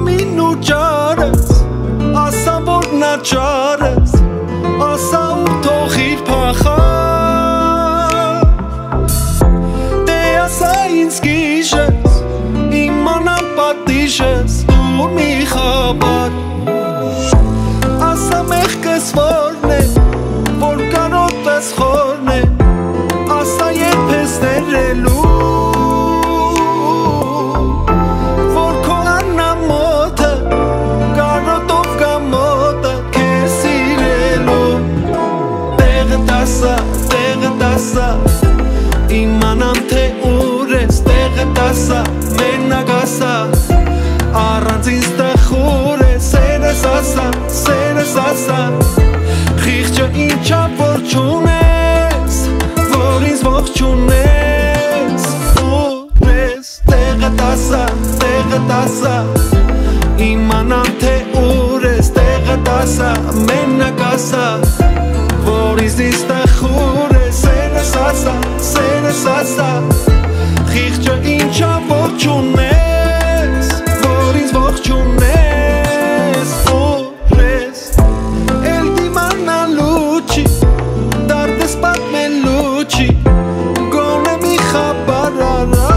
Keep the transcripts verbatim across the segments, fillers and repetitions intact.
Ամին ու ճարս ասա որ նա ճարս ասա ու թողիր փախա Դե ասա ինձ գիշես իմանամ պատիժես դու մի խաբար Ասա մեղքս որն է որ կանոտս խորն է ասա երբ ես ներելու Իմանամ թե ուր ես տեղը տասա մենակ ասա առանց ինձ տխուր է սերս ասա սերս ասա խիղճը ինչա որ չունես որ ինձ ողջունես ուր ես տեղը տասա տեղը տասա Իմանամ թե ուր ես տեղը տասա մենակ ասա որ ինձ ինձ տխուր է սերս ասա սերս ասա խիղճը ինչա որ չունես որ ինձ ողջունես ուր ես էլ դիմանալու չի դարդս պատմելու չի գոնե մի խաբար արա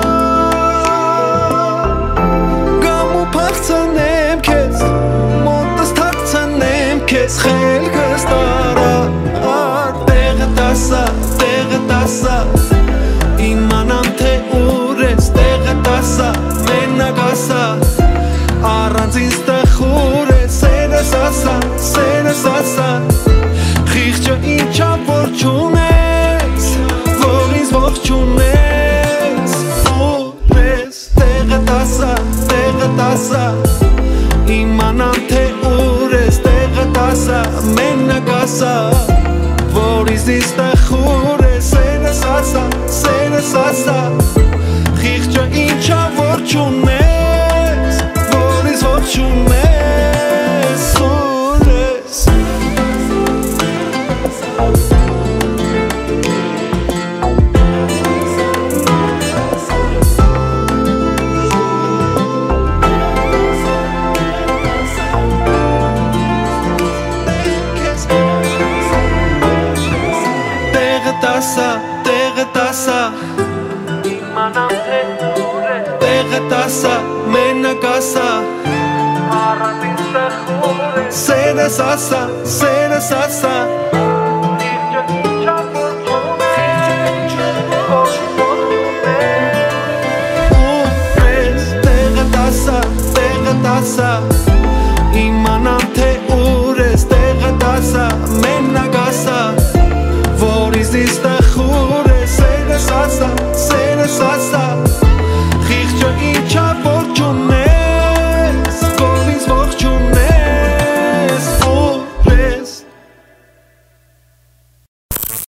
գամ ու փախցնեմ քեզ մոտս թաքցնեմ քեզ խելքս տարա տեղը տասա տեղը տասա իմանամ թե ուր ես տեղը տասա մենակ ասա առանց ինձ տխուր է սերս ասա սերս ասա խիղճը ինչա որ չունես որ ինձ ողջունես ուր ես տեղը տասա տեղը տասա իմանամ թե ուր ես տեղը տասա մենակ ասա որ ինձ ինձ տխուր է սերս ասա սերս ասա խիղճը ինչա որ չունես որ ինձ ողջունես ուր ես Տասա, տեղը տասա Իմանամ թե ուր է Տեղը տասա, մենակ ասա Առանց ինձ տխուր է Սերս ասա, սերս ասա Խիղճը ինչա որ չունես Ուր ես, տեղը տասա, տեղը տասա Իմանամ թե ուր ես Տեղը տասա, մենակ ասա որ ինձ ինձ տխուր է սերս ասա սերս ասա խիղճը ինչա